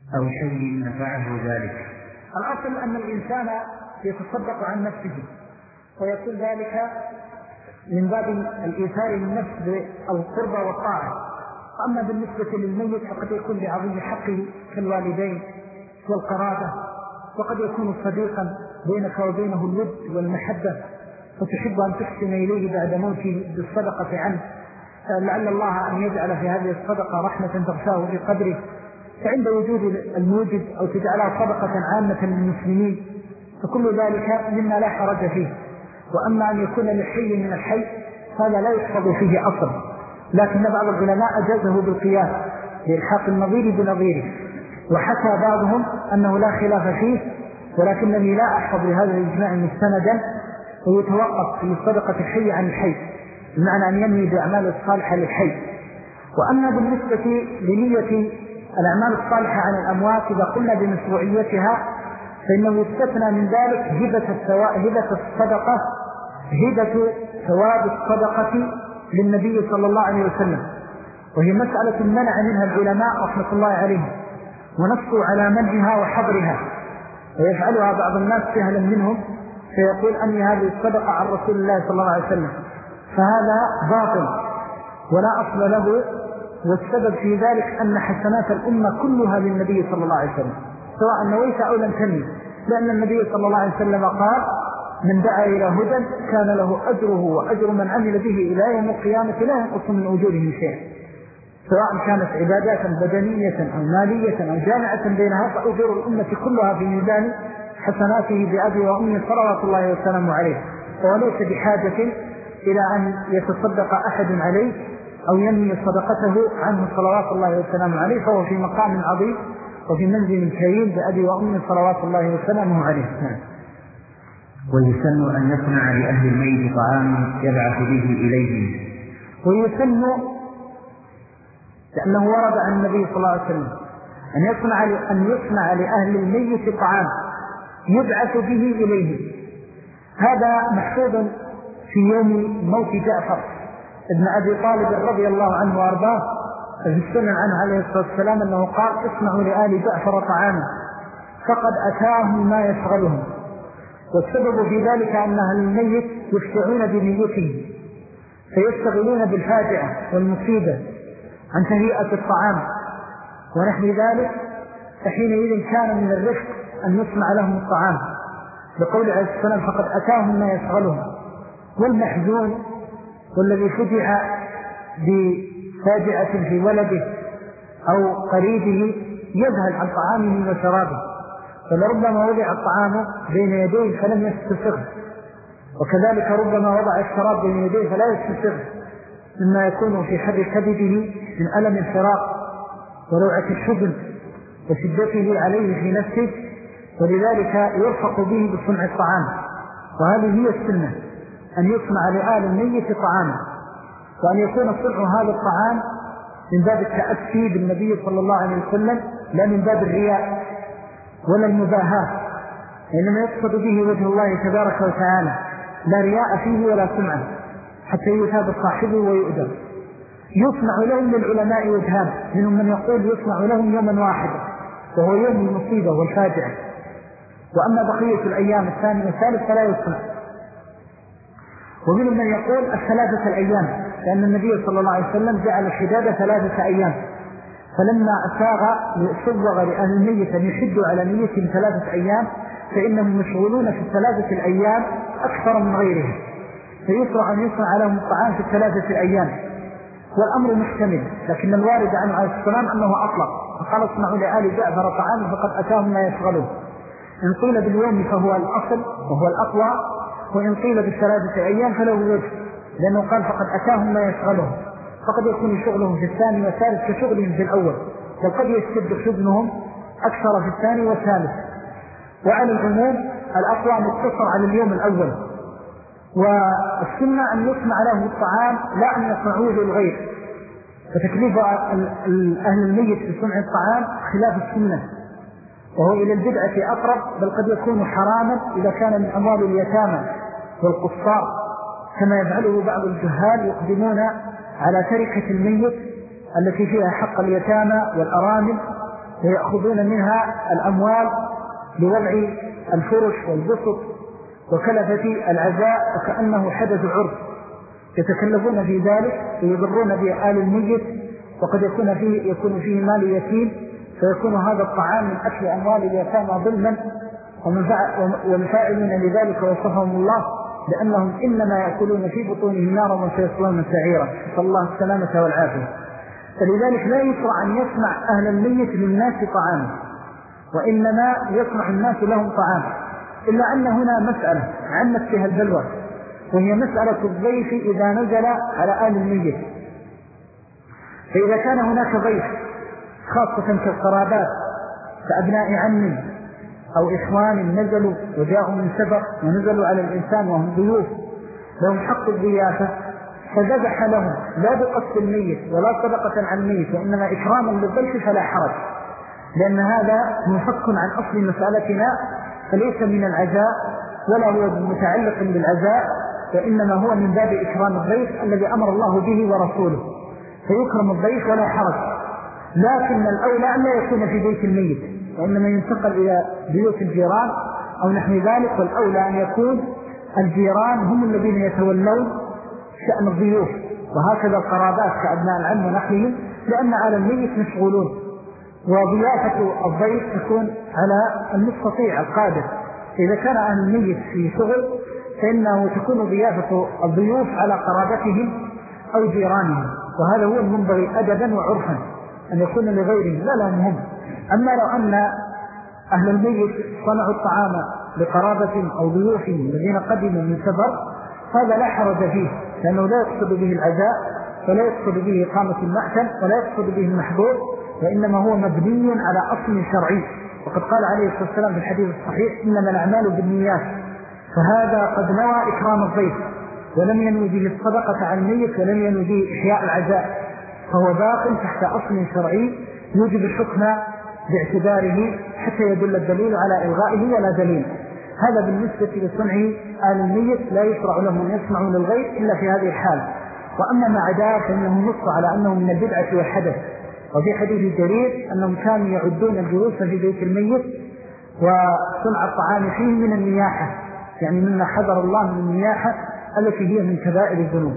أو شيء نفعه ذلك. الأصل أن الإنسان يتصدق عن نفسه ويكون ذلك من باب الإيثار للنفس بالقربى والطاعة. أما بالنسبة للميت فقد يكون لعظيم حقه كالوالدين والقرابة، وقد يكون صديقا بينك وبينه الود والمحبة، فتحب أن تحسن إليه بعد موته بالصدقة عنه، لعل الله أن يجعل في هذه الصدقة رحمة تغشاه في قدره، فعند وجود الموجد أو تجعلها صدقة عامة للمسلمين، فكل ذلك مما لا حرج فيه. وأما أن يكون للحي من الحي هذا لا يحفظ فيه أصل، لكن بعض العلماء أجازه بالقياس لإلحاق النظير بنظيره، وحكى بعضهم أنه لا خلاف فيه، ولكنني لا أحفظ لهذا الإجماع مستندا، ويتوقف في صدقة الحي عن الحي، بمعنى أن ينوي بأعمال الصالحة للحي. وأما بالنسبة لنية الأعمال الصالحة عن الأموات إذا قلنا بمشروعيتها فإنه يستثنى من ذلك هبة الصدقة، هبة ثواب الصدقة للنبي صلى الله عليه وسلم، وهي مسألة منع منها العلماء رحمة الله عليهم، ونصوا على منعها وحظرها، ويفعلها بعض الناس سهلا منهم فيقول أني هذه الصدقة عن رسول الله صلى الله عليه وسلم، فهذا باطل ولا أصل له. والسبب في ذلك أن حسنات الأمة كلها للنبي صلى الله عليه وسلم سواء نويت أو لم تنوي، لأن النبي صلى الله عليه وسلم قال: من دعا إلى هدى كان له أجره وأجر من عمل به إلى يوم القيامة لا ينقص من أجورهم شيئا، سواء كانت عبادات بدنية أو مالية أو جامعة بينها، فأجور الأمة كلها في ميزان حسناته بأبي وأمي صلوات الله وسلامه عليه، وليس بحاجة إلى أن يتصدق أحد عليه أو ينمي صدقته عنه صلوات الله وسلامه عليه، فهو في مقام عظيم وفي منزل كريم بأبي وأمي صلوات الله وسلامه عليه. ويسن أن يصنع لأهل الميت طعام يبعث به إليهم. ويسن لأنه ورد عن النبي صلى الله عليه وسلم أن يصنع لأهل الميت طعام يبعث به إليهم. هذا محفوظ في يوم موت جعفر ابن أبي طالب رضي الله عنه وأرضاه، في السنن عنه عليه الصلاة والسلام أنه قال: اصنعوا لآل جعفر طعاما فقد أتاهم ما يشغلهم. والسبب في ذلك أن أهل الميت يشفعون بنيته فيشتغلون بالفاجعة والمصيبة عن تهيئة الطعام ونحو ذلك، فحينئذ كان من الرفق أن يصنع لهم الطعام، لقول عليه السلام: فقد أتاهم ما يشغلهم. والمحزون والذي فجع بفاجعة في ولده أو قريبه يذهل عن طعامه وشرابه، فلربما وضع الطعام بين يديه فلم يستسغ، وكذلك ربما وضع الشراب بين يديه فلا يستسغ، مما يكون في حر كبده من ألم الفراق وروعة الحزن وشدته عليه في نفسه، ولذلك يرفق به بصنع الطعام. وهذه هي السنة، أن يصنع لآل الميت طعاما، وأن يكون صنع هذا الطعام من باب التأسي بالنبي صلى الله عليه وسلم، لا من باب الرياء ولا المباهاة، إنما يقصد به وجه الله تبارك وتعالى، لا رياء فيه ولا سمعة، حتى يثاب صاحبه ويؤدب. يصنع لهم للعلماء وجهان، منهم من يقول يصنع لهم يوما واحدا وهو يوم المصيبة والفاجعة، وأما بقية الأيام الثانية والثالث فلا يصنع. ومنهم من يقول 3 أيام، لأن النبي صلى الله عليه وسلم جعل الحداد 3 أيام، فلما صوغ لأهل الميت أن يحدوا على نيتهم 3 أيام فإنهم مشغولون في 3 الأيام أكثر من غيرهم، فيسرع أن يصنع لهم الطعام في 3 أيام. والأمر محتمل، لكن الوارد عنه عليه السلام أنه أطلق، فقال: اصنعوا لآل جعفر طعام فقد أتاهم ما يشغلون. إن قيل باليوم فهو الأصل وهو الأقوى، وإن قيل ب3 أيام فله وجه، لأنه قال: فقد أتاهم ما يشغلهم، فقد يكون شغلهم في الثاني والثالث كشغلهم في الأول، وقد يشتد حزنهم أكثر في الثاني والثالث. وعلى العموم الأقوى مقتصر على اليوم الأول. والسنة أن يصنع له الطعام لا أن يصنعوه للغير، فتكليف أهل الميت بصنع الطعام خلاف السنة، وهو إلى البدعة أقرب، بل قد يكون حراما إذا كان من أموال اليتامى والقصار، كما يفعله بعض الجهال يقدمون على تركة الميت التي فيها حق اليتامى والأرامل ويأخذون منها الأموال لوضع الفرش والبسط وكلفة العزاء وكأنه حدث عرف، يتكلفون في ذلك ويضرون بآل الميت، وقد يكون فيه مال يتيم، فيكون هذا الطعام من أكل أموال اليتامى ظلما، والفاعلين لذلك وصفهم الله لأنهم إنما يأكلون في بطونهم نارا وسيصلون سعيرا، نسأل الله السلامة والعافية. فلذلك لا يشرع أن يصنع أهل الميت للناس طعاما، وإنما يصنع الناس لهم طعام، إلا أن هنا مسألة عمت فيها البلوى، وهي مسألة الضيف إذا نزل على آل الميت. فإذا كان هناك ضيف خاصة كالقرابات كأبناء عم أو إخوان نزلوا وجاءوا من سفر ونزلوا على الإنسان وهم ضيوف لهم حق الضيافة، فذبح لهم لا بقصد الميت ولا صدقة عن الميت وإنما إكراما للضيف فلا حرج، لأن هذا منفك عن أصل مسألتنا، فليس من العزاء ولا هو متعلق بالعزاء، وإنما هو من باب إكرام الضيف الذي أمر الله به ورسوله، فيكرم الضيف ولا حرج. لكن الأولى أن لا يكون في بيت الميت، وإنما ينتقل إلى بيوت الجيران أو نحو ذلك، والأولى أن يكون الجيران هم الذين يتولون شأن الضيوف، وهكذا القرابات كأبناء العم ونحوهم، لأن على الميت مشغولون، وضيافة الضيف تكون على المستطيع القادر. إذا كان أهل الميت في شغل فإنه تكون ضيافة الضيوف على قرابتهم أو جيرانهم، وهذا هو المنبغي أدبا وعرفا أن يكون لغيرهم لا لهم هم. أما لو أن أهل الميت صنعوا الطعام لقرابة أو ضيوفهم الذين قدموا من سفر هذا لا حرج فيه، لأنه لا يقصد به العزاء ولا يقصد به إقامة المأكل ولا يقصد به المحظور، وإنما هو مبني على أصل شرعي. وقد قال عليه الصلاة والسلام في الحديث الصحيح إنما الأعمال بالنيات، فهذا قد نوى إكرام الضيف ولم ينوي به الصدقة عن الميت ولم ينوي به إحياء العزاء، فهو باق تحت أصل شرعي يوجب الحكم باعتباره حتى يدل الدليل على إلغائه ولا دليل. هذا بالنسبة لصنع آل الميت لا يشرع لهم أن يصنعوا للغير إلا في هذه الحال. وأما ما عداه فإنه نص على أنه من البدعة والحدث، وفي حديث جرير أنهم كانوا يعدون الجلوس في بيت الميت وصنع الطعام فيه من النياحة، يعني مما حذر الله من النياحة التي هي من كبائر الذنوب.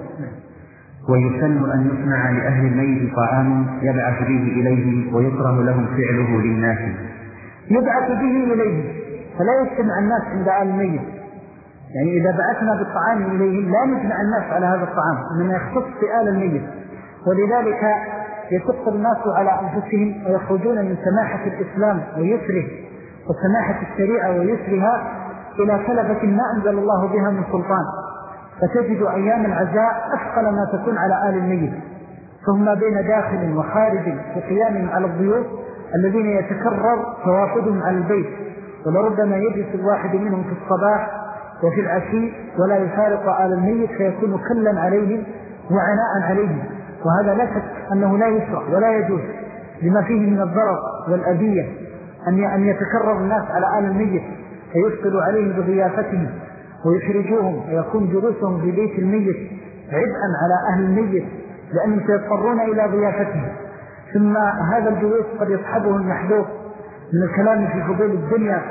ويسن أن يصنع لأهل الميت طعام يبعث به إليه ويكره لهم فعله للناس. يبعث به إليه، فلا يجتمع الناس عند آل الميت، يعني إذا بعثنا بالطعام إليهم لا نجمع الناس على هذا الطعام، إنما يختص بآل الميت. ولذلك يشق الناس على أنفسهم ويخرجون من سماحة الإسلام ويسره وسماحة الشريعة ويسرها إلى كلفة ما أنزل الله بها من سلطان، فتجد أيام العزاء أثقل ما تكون على آل الميت، فهم ما بين داخل وخارج في قيامهم على الضيوف الذين يتكرر توافدهم على البيت، ولربما يجلس الواحد منهم في الصباح وفي العشي ولا يفارق آل الميت، فيكون كلا عليهم وعناء عليهم، وهذا لا شك أنه لا يشرع ولا يجوز لما فيه من الضرر والأذية أن يتكرر الناس على آل الميت فيثقل عليهم بضيافتهم ويخرجوهم ويكون جلوسهم في بيت الميت عبئا على أهل الميت لأنهم سيضطرون إلى ضيافتهم. ثم هذا الجلوس قد يصحبه المحذور من الكلام في فضول الدنيا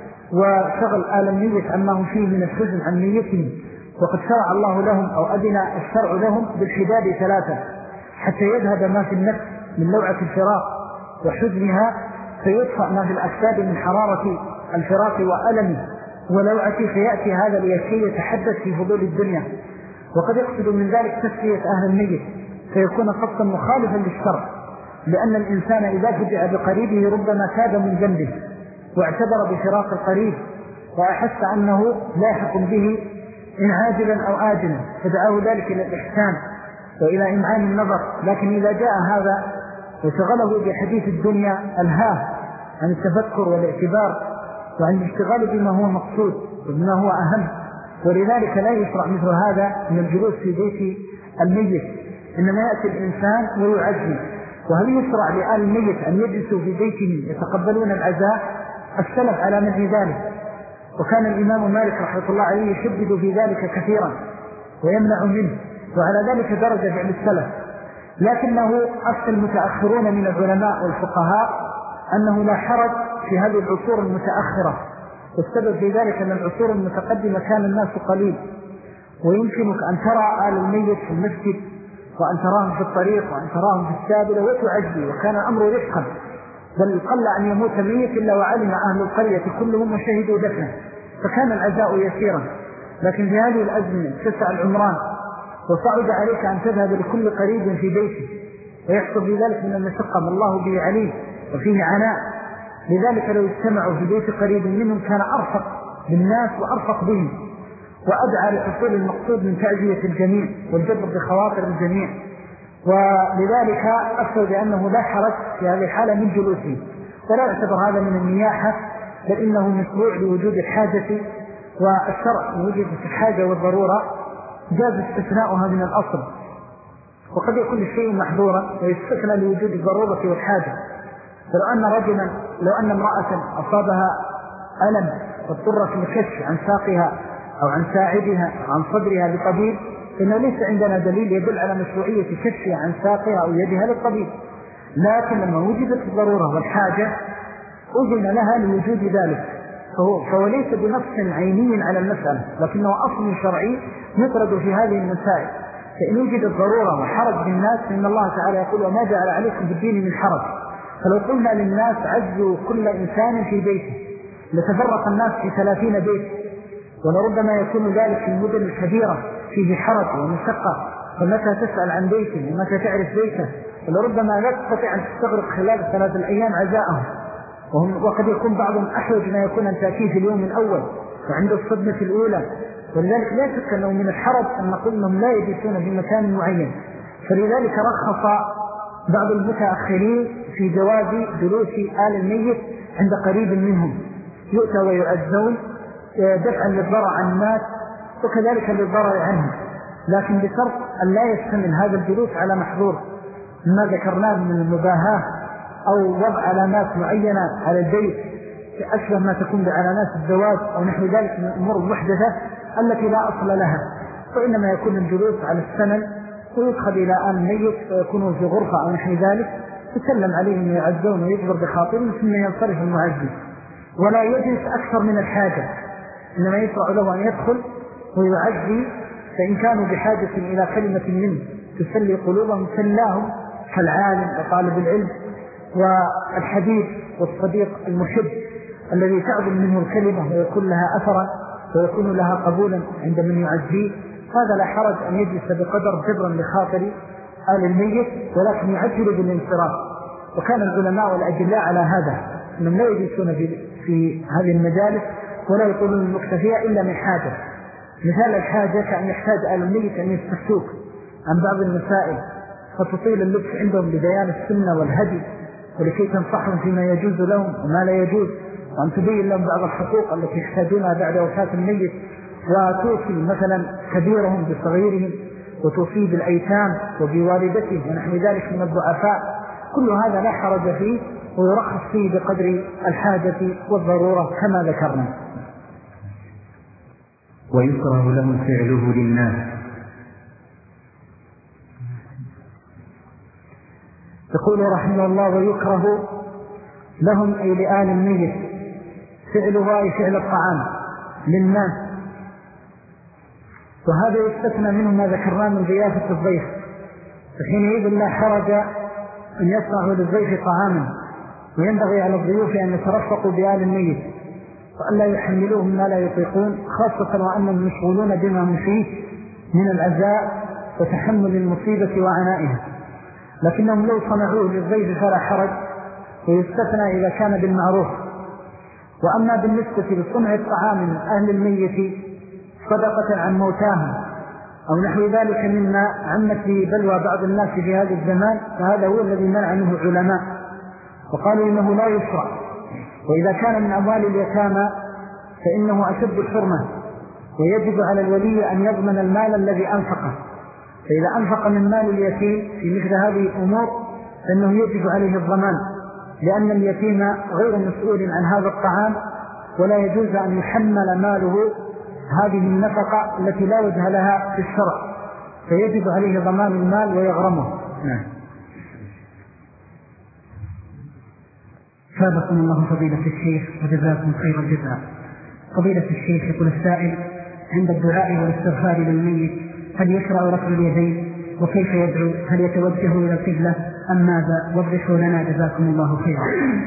وشغل آل الميت عما هم فيه من الحزن عن ميتهم، وقد شرع الله لهم أو أذن الشرع لهم بالحداد 3 حتى يذهب ما في النفس من لوعة الفراق وحزنها، فيدفع ما في الأجساد من حرارة الفراق وألمه ولوعة، فيأتي هذا ليكي يتحدث في فضول الدنيا. وقد يقصد من ذلك تسلية أهل الميت فيكون قصدا مخالفا للشرع، لأن الإنسان إذا فجأ بقريبه ربما تاب من ذنبه واعتبر بفراق القريب وأحس أنه لاحق به إن عاجلا أو آجلا، فدعاه ذلك إلى الإحسان وإلى إمعان النظر. لكن إذا جاء هذا وشغله بحديث الدنيا ألهاه عن التفكر والاعتبار وعن الاشتغال بما هو مقصود وبما هو أهم، ولذلك لا يشرع مثل هذا من الجلوس في بيت الميت، إنما يأتي الإنسان ويعزي. وهل يشرع لآل الميت أن يجلسوا في بيتهم يتقبلون العزاء؟ السلف على منع ذلك، وكان الإمام مالك رحمه الله عليه يشدد في ذلك كثيرا ويمنع منه، وعلى ذلك درجة فعل السلف. لكنه أصل المتأخرون من العلماء والفقهاء أنه لا حرج في هذه العصور المتأخرة، والسبب في ذلك أن العصور المتقدمة كان الناس قليل، ويمكنك أن ترى آل الميت في المسجد وأن تراهم في الطريق وأن تراهم في السابلة وتعزي، وكان الأمر رفقا، بل قل أن يموت ميت إلا وعلم أهل القرية كلهم وشهدوا دفنه، فكان العزاء يسيرا. لكن في هذه الأزمنة تسع العمران، وصعد عليك أن تذهب لكل قريب في بيته، ويحصل في ذلك من المشقة ما الله به عليم وفيه عناء. لذلك لو اجتمعوا في بيت قريب منهم كان أرفق بالناس وأرفق بهم، وأدعى لحصول المقصود من تعزية الجميع والجبر بخواطر الجميع. ولذلك أفتوا بأنه لا حرج في هذه الحالة من جلوسه، ولا يعتبر هذا من النياحة، بل إنه مشروع لوجود الحاجة، والشرع وجود الحاجة والضرورة جاز استثناؤها من الأصل، وقد يكون الشيء محظورا ويستثنى لوجود الضرورة والحاجة. لو أن امرأة أصابها ألم واضطرت للكشف عن ساقها أو عن ساعدها أو عن صدرها لطبيب، فإنه ليس عندنا دليل يدل على مشروعية كشفها عن ساقها أو يدها للطبيب، لكن لما وجدت الضرورة والحاجة أذن لها لوجود ذلك، فهو ليس بنص عيني على المسألة، لكنه أصل شرعي يطرد في هذه المسائل. فإن وجد الضرورة وحرج بالناس فإن الله تعالى يقول وما جعل عليكم بالدين من حرج. فلو قلنا للناس عزوا كل إنسان في بيته لتفرق الناس في 30 بيت، ولربما يكون ذلك في المدن الكبيرة فيه حرج ومشقة، فمتى تسأل عن بيته ومتى تعرف بيته، ولربما لا تستطيع أن تستغرق خلال 3 أيام عزاءهم، وقد يكون بعضهم أحوج ما يكون أن تأتيه في اليوم الأول وعند الصدمة الأولى. ولذلك لا شك أنه من الحرج أن نقول أنهم لا يجلسون في مكان معين. فلذلك رخص بعض المتأخرين في جواز جلوس آل الميت عند قريب منهم، يؤتى ويؤذون دفعا للضرر عن الناس وكذلك للضرر عنهم، لكن بشرط أن لا يشتمل هذا الجلوس على محظور ما ذكرناه من المباهاة أو وضع علامات معينة على البيت أشبه ما تكون بعلامات الزواج أو نحو ذلك من الأمور المحدثة التي لا أصل لها، وإنما يكون الجلوس على السمن ويدخل إلى آل الميت ويكونوا في غرفة أو نحو ذلك، يسلم عليهم ويعزون ويجبر بخاطرهم ثم ينصرف المعزي، ولا يجلس أكثر من الحاجة، إنما يشرع له أن يدخل ويعزي، فإن كانوا بحاجة إلى كلمة منه تسلي قلوبهم سلاهم كالعالم وطالب العلم والحبيب والصديق المحب الذي تعظم منه الكلمة ويكون لها أثرا ويكون لها قبولا عند من يعزيه. هذا لا حرج أن يجلس بقدر جبرا لخاطر آل الميت، ولكن يعجل بالانصراف. وكان العلماء والأجلاء على هذا، أنهم لا يجلسون في هذه المجالس ولا يطولون المكتفية إلا من حاجة. مثال الحاجة كأن يحتاج آل الميت أن يستفتوك عن بعض المسائل فتطيل اللبس عندهم لبيان السنة والهدي، ولكي تنصحهم فيما يجوز لهم وما لا يجوز، وأن تبين لهم بعض الحقوق التي يحتاجونها بعد وفاة الميت، وتوصي مثلا كبيرهم بصغيرهم، وتوصي بالأيتام وبوالدته ونحو ذلك من الضعفاء. كل هذا لا حرج فيه ويرخص فيه بقدر الحاجة والضرورة كما ذكرنا. ويكره له فعله للناس. يقول رحمه الله ويكره لهم أي لآل الميت فعلها أي فعل الطعام للناس، وهذا يستثنى منه ما ذكرناه من ضيافة الضيف، فحينئذ لا حرج أن يصنعوا للضيف طعاما، وينبغي على الضيوف أن يترفقوا بآل الميت وأن لا يحملوهم ما لا يطيقون، خاصة وأنهم مشغولون بما هم فيه من العزاء وتحمل المصيبة وعنائها. لكنهم لو صنعوه للضيف فلا حرج، ويستثنى إذا كان بالمعروف. وأما بالنسبة لصنع الطعام من أهل الميت صدقة عن موتاهم أو نحو ذلك مما عمت به بلوى بعض الناس في هذا الزمان، فهذا هو الذي منع منه العلماء وقالوا إنه لا يشرع. وإذا كان من أموال اليتامى فإنه أشد الحرمة، ويجب على الولي أن يضمن المال الذي أنفقه، فإذا أنفق من مال اليتيم في مثل هذه الأمور فإنه يجب عليه الضمان، لأن اليتيم غير مسؤول عن هذا الطعام، ولا يجوز أن يحمل ماله هذه النفقة التي لا وجه لها في الشرع، فيجب عليه ضمان المال ويغرمه. ثابكم الله فضيلة الشيخ وجزاكم خير الجزاء. فضيلة الشيخ يقول السائل: عند الدعاء والاستغفار للميت هل يشرع رفع اليدين وكيف يدعو؟ هل يتوجه إلى القبلة أم ماذا؟ وضحوا لنا جزاكم الله خيرا.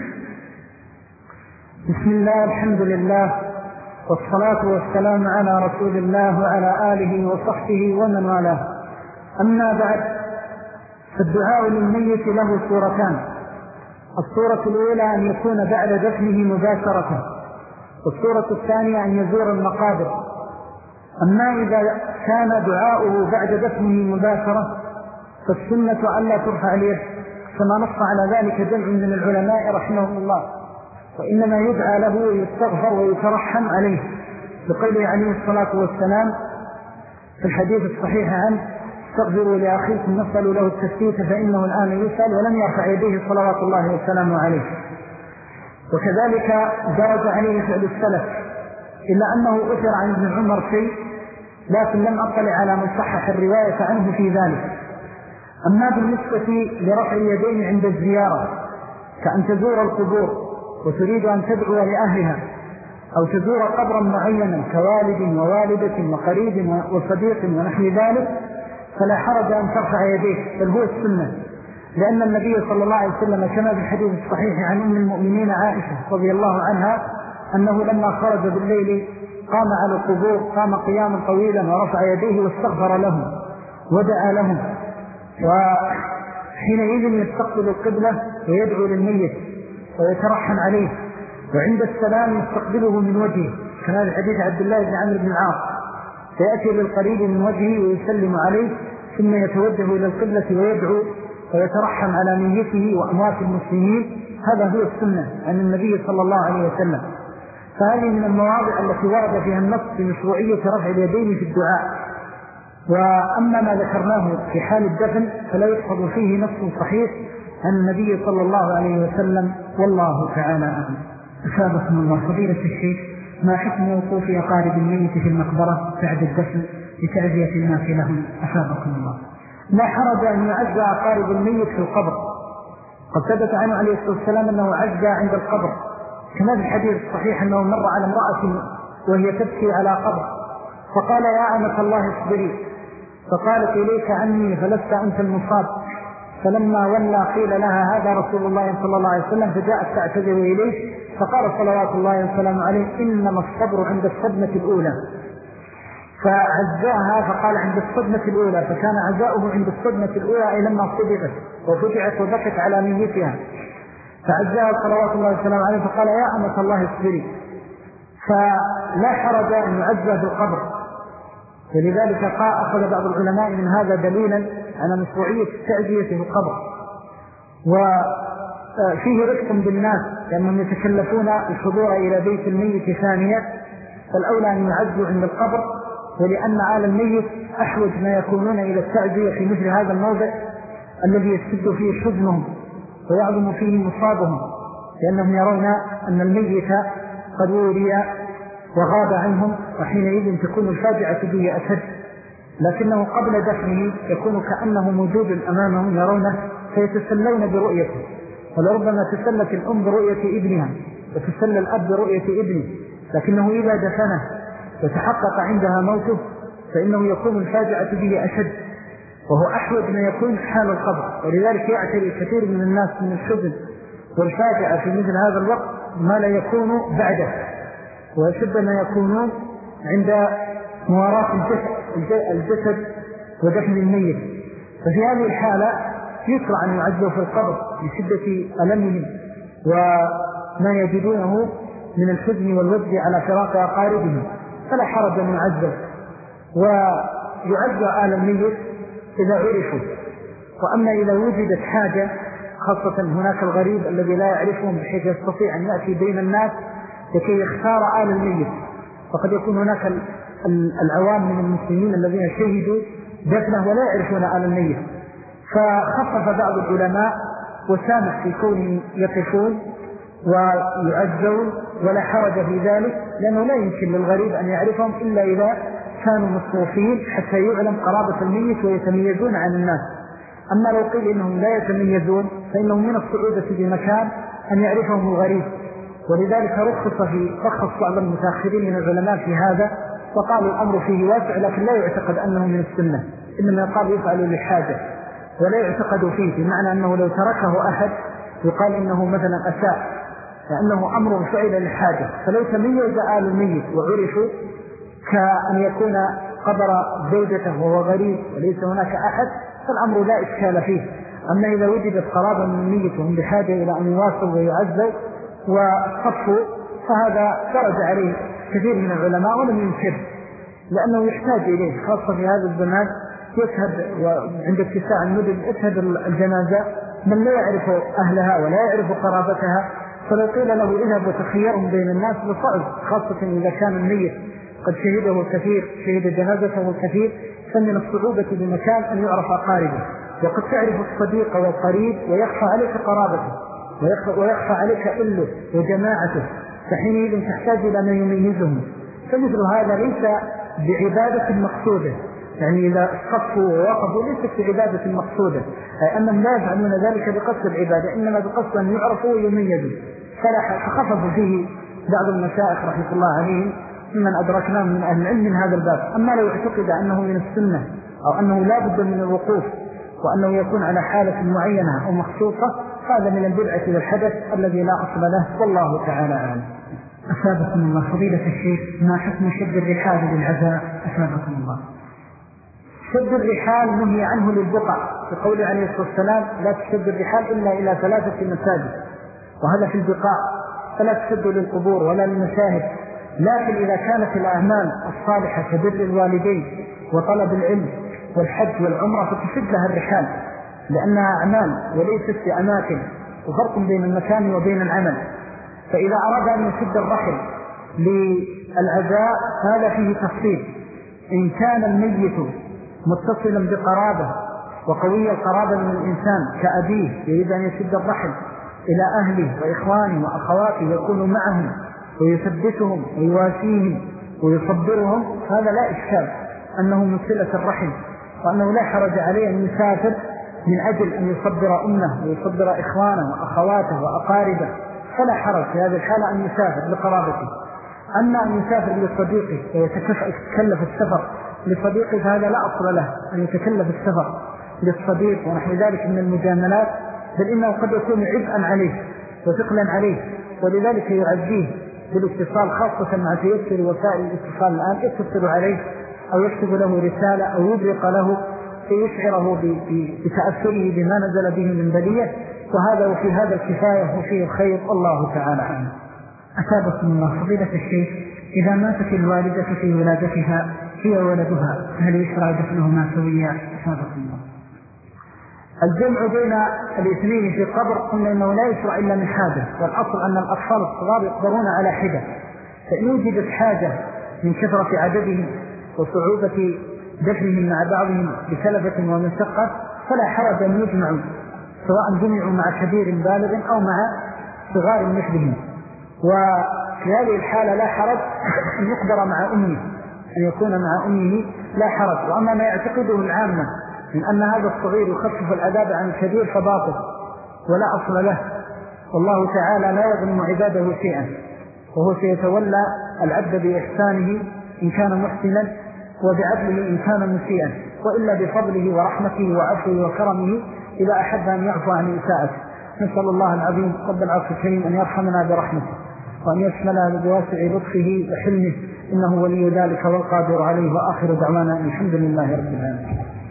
بسم الله، الحمد لله، والصلاة والسلام على رسول الله وعلى آله وصحبه ومن والاه. أما بعد، فالدعاء للميت له صورتان: الصورة الأولى أن يكون بعد دفنه مباشرة، والصورة الثانية أن يزور المقابر. أما إذا كان دعاؤه بعد دفنه مباشرة فالسنة ألا ترفع اليد، كما نص على ذلك جمع من العلماء رحمهم الله، وإنما يدعى له ويستغفر ويترحم عليه، بقوله عليه الصلاة والسلام في الحديث الصحيح عنه: استغفروا لأخيكم نسألوا له التثبيت فإنه الآن يسأل، ولم يرفع يديه صلوات الله وسلامه عليه. وكذلك درج عليه فعل السلف، إلا أنه أثر عن ابن عمر شيء، لكن لم أطلع على من صحح الرواية عنه في ذلك. أما بالنسبة لرفع اليدين عند الزيارة، كأن تزور القبور وتريد أن تدعو لأهلها، أو تزور قبرا معينا كوالد ووالدة وقريب وصديق ونحو ذلك، فلا حرج أن ترفع يديك، بل هو السنة، لأن النبي صلى الله عليه وسلم كما في الحديث الصحيح عن أم المؤمنين عائشة رضي الله عنها أنه لما خرج بالليل قام على القبور، قام قياما طويلا ورفع يديه واستغفر لهم ودعا لهم، وحينئذ يستقبل القبلة ويدعو للميت ويترحم عليه، وعند السلام يستقبله من وجهه، كما في حديث عبد الله بن عمرو بن العاص: فيأتي للقريب من وجهه ويسلم عليه، ثم يتوجه إلى القبلة ويدعو ويترحم على ميته وأموات المسلمين. هذا هو السنة عن النبي صلى الله عليه وسلم. فهذه من المواضع التي ورد فيها النص بمشروعية رفع اليدين في الدعاء. وأما ما ذكرناه في حال الدفن فلا يحفظ فيه نص صحيح عن النبي صلى الله عليه وسلم، والله تعالى أعلم. أثابكم الله فضيلة الشيخ، ما حكم وقوف أقارب الميت في المقبرة بعد الدفن لتعزية الناس لهم؟ أثابكم الله. لا حرج أن يعزى أقارب الميت في القبر، قد ثبت عنه عليه الصلاة والسلام أنه عزى عند القبر، كما في الحديث الصحيح أنه مر على امرأة وهي تبكي على قبر، فقال: يا أمة الله اصبري، فقالت: إليك عني فلست أنت المصاب. فلما ولى قيل لها: هذا رسول الله صلى الله عليه وسلم، فجاءت تعتذر إليه، فقال صلوات الله وسلامه عليه: إنما الصبر عند الصدمة الأولى. فعزاها فقال: عند الصدمة الأولى، فكان عزاؤه عند الصدمة الأولى أي لما صدقت وفجعت وبكت على ميتها، فعزاها صلوات الله وسلامه عليه فقال: يا أمة الله اصبري. فلا حرج أن يعزى في القبر، ولذلك أخذ بعض العلماء من هذا دليلا على مشروعية التعزية في القبر. وفيه رفق بالناس لأنهم يتكلفون الحضور إلى بيت الميت ثانية، فالأولى أن يعزوا عند القبر، ولأن آل الميت أحوج ما يكونون إلى التعزية في مثل هذا الموضع الذي يشتد فيه حزنهم ويعظم فيه مصابهم، لأنهم يرون أن الميت قد وري وغاب عنهم، وحينئذ تكون الفاجعة به أشد. لكنه قبل دفنه يكون كأنه موجود أمامهم يرونه فيتسلون برؤيته، ولربما تسلت الأم برؤية ابنها وتسلى الأب برؤية ابنه، لكنه إذا دفنه وتحقق عندها موته فإنه يكون الفاجعة به أشد، وهو أحوج ما يكون حال القبر. ولذلك يعتري كثير من الناس من الحزن والفاجعة في مثل هذا الوقت ما لا يكون بعده، ويشد ما يكونون عند مواراة الجسد ودفن الميت. ففي هذه الحالة يشرع أن يعزوا في القبر لشدة ألمهم وما يجدونه من الحزن والوجد على فراق أقاربهم، فلا حرج أن يعزوا. ويعزى آل الميت إذا عرفوا، وأما إذا وجدت حاجة، خاصة هناك الغريب الذي لا يعرفهم بحيث يستطيع أن يأتي بين الناس لكي يختار آل الميت، فقد يكون هناك العوام من المسلمين الذين شهدوا دفنه ولا يعرفون آل الميت، فخفف بعض العلماء وسامح في كونهم يقفون ويعزون ولا حرج في ذلك، لأنه لا يمكن للغريب أن يعرفهم إلا إذا كانوا مصروفين حتى يعلم قرابة الميت ويتميزون عن الناس. أما لو قيل إنهم لا يتميزون فإنهم من الصعودة بمكان أن يعرفهم الغريب، ولذلك رخص بعض المتأخرين من العلماء في هذا، وقالوا الأمر فيه واسع، لكن لا يعتقد أنه من السنة، إنما يقال يفعل لحاجة ولا يعتقد فيه، بمعنى أنه لو تركه أحد يقال إنه مثلا أساء، لأنه أمر فعل لحاجة. فلو تميز آل الميت وعرفوا كأن يكون قبر زوجته وهو غريب وليس هناك أحد فالأمر لا إشكال فيه. أما إذا وجدت قرابة من الميت وهم بحاجة إلى أن يواصلوا ويعزوا وصفوا فهذا درج عليه كثير من العلماء ولم ينكر، لأنه يحتاج إليه، خاصة في هذا الزمان يشهد وعند اتساع المدن يشهد الجنازة من لا يعرف أهلها ولا يعرف قرابتها، فلو قيل له اذهب وتخيرهم بين الناس لصعب، خاصة إذا كان الميت قد شهده الكثير، شهد جنازته الكثير، فمن الصعوبة بمكان أن يعرف أقاربه، وقد تعرف الصديق والقريب ويخفى عليك قرابته ويخفى عليك إله وجماعته، فحينئذ تحتاج إلى من يميزهم. فمثل هذا ليس بعبادة مقصودة، يعني إذا صفوا ووقفوا ليست بعبادة مقصودة، أي أنهم لا يفعلون ذلك بقصد العبادة، إنما بقصد أن يعرفوا ويميزوا. فخفض فيه بعض المشايخ رحمة الله عليهم ممن أدركناه من أهل العلم من هذا الباب. أما لو اعتقد أنه من السنة أو أنه لا بد من الوقوف وأنه يكون على حالة معينة أو مخصوصة، هذا من البدعة والحدث الذي لا أصل له، والله تعالى أعلم. أثابكم الله. فضيلة الشيخ، ما حكم شد الرحال للعزاء؟ أثابكم الله. شد الرحال نهي عنه للبقع، بقول عليه الصلاة والسلام لا تشد الرحال إلا إلى 3 مساجد، وهذا في البقاع، فلا تشد للقبور ولا للمشاهد. لكن إذا كانت الأعمال الصالحة كبر الوالدين وطلب العلم والحج والعمرة فتشد لها الرحال، لأنها أعمال وليست في أماكن، وفرق بين المكان وبين العمل. فإذا أراد أن يشد الرحل للعزاء هذا فيه تفصيل. إن كان الميت متصلا بقرابة وقوي القرابة من الإنسان كأبيه يريد أن يشد الرحل إلى أهله وإخوانه وأخواته يكون معهم ويثبتهم ويواسيهم ويصبرهم، هذا لا إشكال أنه من صلة الرحم، وأنه لا حرج عليه أن يسافر من أجل أن يصبر أمه ويصبر إخوانه وأخواته وأقاربه، فلا حرج في هذه الحالة أن يسافر لقرابته. أما أن يسافر لصديقه ويتكلف السفر لصديقه فهذا لا أصل له أن يتكلف السفر للصديق ونحو ذلك من المجاملات، بل إنه قد يكون عبئا عليه وثقلا عليه، ولذلك يعزيه بالاتصال، خاصة مع تيسر وسائل الاتصال الآن، يتصل عليه أو يكتب له رسالة أو يبرق له فيشعره بتأثره بما نزل به من بلية، وهذا وفي هذا الكفاية وفيه الخير، والله تعالى عنه. أثابكم الله. فضيلة الشيخ، إذا ماتت الوالدة في ولادتها هي وولدها هل يشرع دفنهما سويا؟ أثابكم الله. الجمع بين الاثنين في قبر قلنا إنه لا يشرع إلا من حاجة، والأصل أن الأطفال الصغار يقبرون على حدة، فإن وجدت حاجة من كثرة عددهم وصعوبة دفنهم مع بعضهم بسلفة ومشقة فلا حرج أن يجمعوا، سواء جمعوا مع كبير بالغ أو مع صغار مثلهم. وفي هذه الحالة لا حرج أن يقبر مع أمه، أن يكون مع أمه لا حرج. وأما ما يعتقده العامة من أن هذا الصغير يخفف العذاب عن الكبير فباطل ولا أصل له، والله تعالى لا يظلم عباده شيئا، وهو سيتولى العبد بإحسانه إن كان محسنا وبعدله إن كان مسيئا، وإلا بفضله ورحمته وعفوه وكرمه إذا أحب أن يعفو عن إساءته. نسأل الله العظيم رب العرش الكريم أن يرحمنا برحمته وأن يشملنا بواسع لطفه وحلمه، إنه ولي ذلك والقادر عليه. وآخر دعوانا الحمد لله رب العالمين.